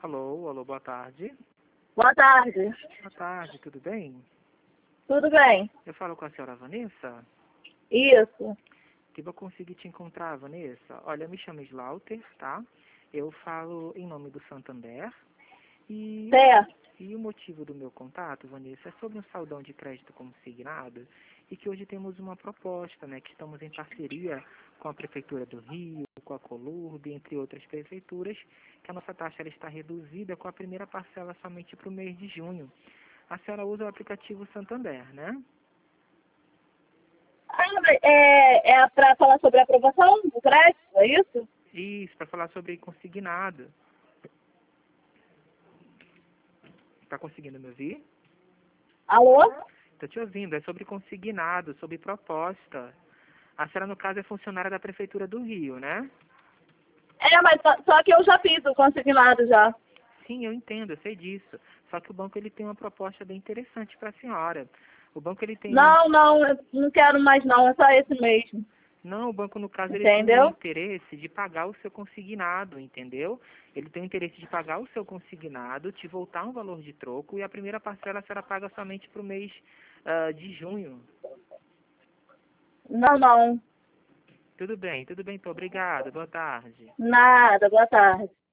Alô, alô, boa tarde. Boa tarde. Boa tarde, tudo bem? Tudo bem? Eu falo com a senhora Vanessa? Isso. Que eu consegui te encontrar, Vanessa. Olha, eu me chamo Slaughter, tá? Eu falo em nome do Santander. E, Certo. e o motivo do meu contato, Vanessa, é sobre um saldão de crédito consignado e que hoje temos uma proposta, né? Que estamos em parceria com a Prefeitura do Rio, com a Colurb, entre outras prefeituras, que a nossa taxa ela está reduzida com a primeira parcela somente para o mês de junho. A senhora usa o aplicativo Santander, né? É para falar sobre a aprovação do crédito, é isso? Isso, para falar sobre consignado. Está conseguindo me ouvir? Alô? Estou te ouvindo. É sobre consignado, sobre proposta. A senhora, no caso, é funcionária da Prefeitura do Rio, né? Mas só que eu já fiz o consignado já. Sim, eu entendo, eu sei disso. Só que o banco ele tem uma proposta bem interessante para a senhora. O banco ele tem um... Não, eu não quero mais não, é só esse mesmo. Não, o banco, no caso, ele tem o Entendeu? interesse de pagar o seu consignado, entendeu? Ele tem o interesse de pagar o seu consignado, te voltar um valor de troco e a primeira parcela a senhora paga somente para o mês de junho. Não. Tudo bem, então. Obrigado. Boa tarde. Nada, boa tarde.